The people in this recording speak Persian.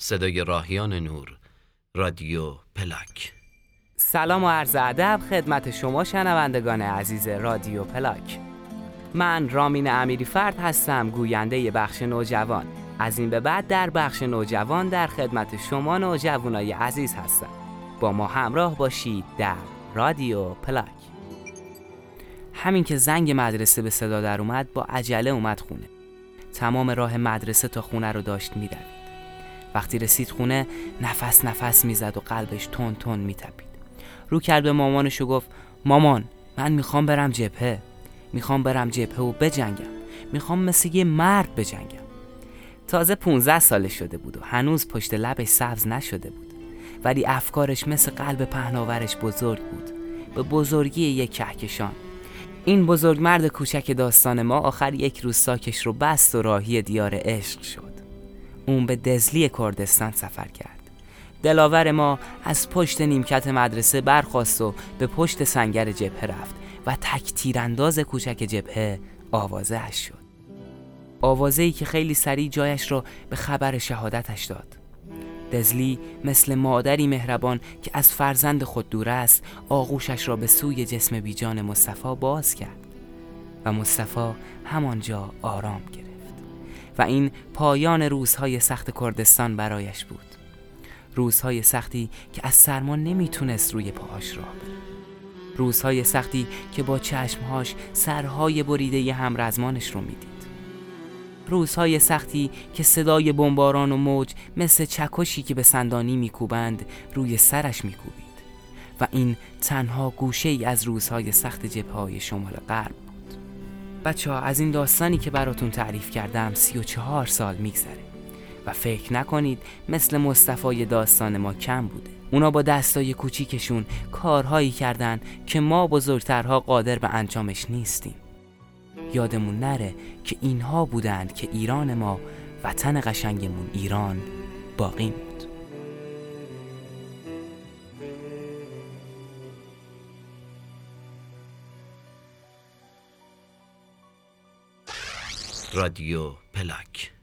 صدای راهیان نور، رادیو پلاک. سلام و عرض ادب خدمت شما شنوندگان عزیز رادیو پلاک. من رامین امیری فرد هستم، گوینده بخش نوجوان. از این به بعد در بخش نوجوان در خدمت شما نوجوانای عزیز هستم. با ما همراه باشید در رادیو پلاک. همین که زنگ مدرسه به صدا در اومد با عجله اومد خونه. تمام راه مدرسه تا خونه رو داشت می‌دوید. وقتی رسید خونه نفس میزد و قلبش تون تون میتپید. رو کرد به مامانش و گفت مامان، من میخوام برم جبهه و بجنگم. میخوام مثل یه مرد بجنگم. تازه 15 ساله شده بود و هنوز پشت لبش سبز نشده بود، ولی افکارش مثل قلب پهناورش بزرگ بود، به بزرگی یک کهکشان. این بزرگ مرد کوچک داستان ما آخر یک روز ساکش رو بست و راهی دیار عشق شد. اون به دزلی کردستان سفر کرد. دلاور ما از پشت نیمکت مدرسه برخاست و به پشت سنگر جبهه رفت و تک تیرانداز کوچک جبهه آوازه اش شد. آوازه‌ای که خیلی سریع جایش را به خبر شهادتش داد. دزلی مثل مادری مهربان که از فرزند خود دور است آغوشش را به سوی جسم بیجان مصطفی باز کرد و مصطفی همانجا آرام گرفت. و این پایان روزهای سخت کردستان برایش بود. روزهای سختی که از سرما نمیتونست روی پاهاش راه بره. روزهای سختی که با چشمهاش سرهای بریده همرزمانش رو میدید. روزهای سختی که صدای بمباران و موج مثل چکشی که به سندانی میکوبند روی سرش میکوبید. و این تنها گوشه ای از روزهای سخت جبهه‌های شمال غرب. بچه‌ها، از این داستانی که براتون تعریف کردم 34 سال میگذره و فکر نکنید مثل مصطفی داستان ما کم بوده. اونا با دستای کوچیکشون کارهایی کردن که ما بزرگترها قادر به انجامش نیستیم. یادمون نره که اینها بودند که ایران ما، وطن قشنگمون ایران، باقی موند. رادیو پلاک.